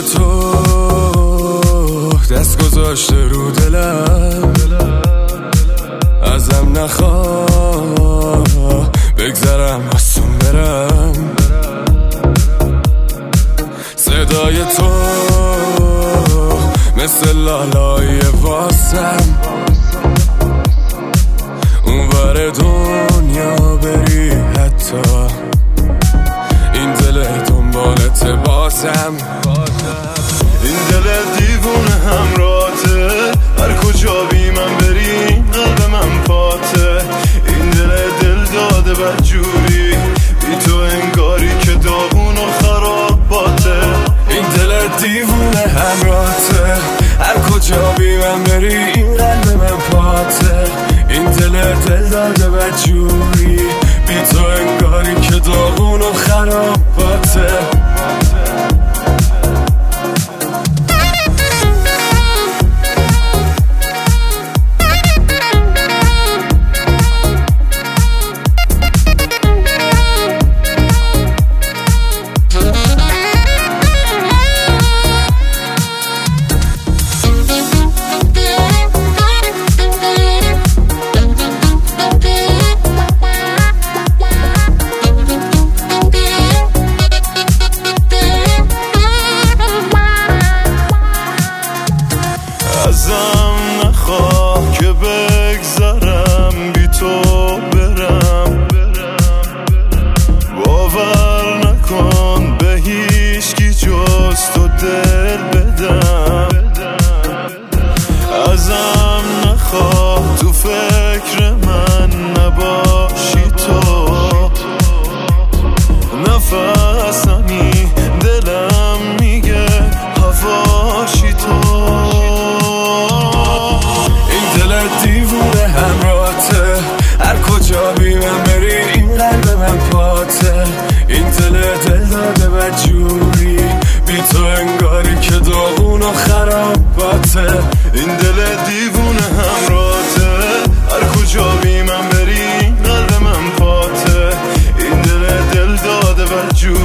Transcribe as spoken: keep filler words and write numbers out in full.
تو دست گذاشته رو دلم، ازم نخواه بگذرم آسون برم. صدای تو مثل لالای واسم، اونور دنیا بری حتی این دل دنبالت بازم. این دل دیوونه همراته، هر کجا بی من بری قلب من پاته. این دل دل داده بدجوری، بی تو انگاری که داغون و خراباته. این دل دیوونه همراته، هر کجا بی من بری این قلب من پاته. این دل دل داده بدجوری، بی تو انگاری که داغون و خراباته. ازم نخواه که بگذرم بی تو برم، باور نکن به هیچکی جز تو دل بدم. ازم نخواه تو فکر من نباشی تو، نفسمی دلم میگه هواشی تو. دیوونه همراته، هر کجا بی من بری این قلب من پاته. این دل دل داده بدجوری، بی تو انگاری که داغون و خراباته. این دل دیوونه همراته، هر کجا بی من بری قلب من پاته. این دل دل داده بدجوری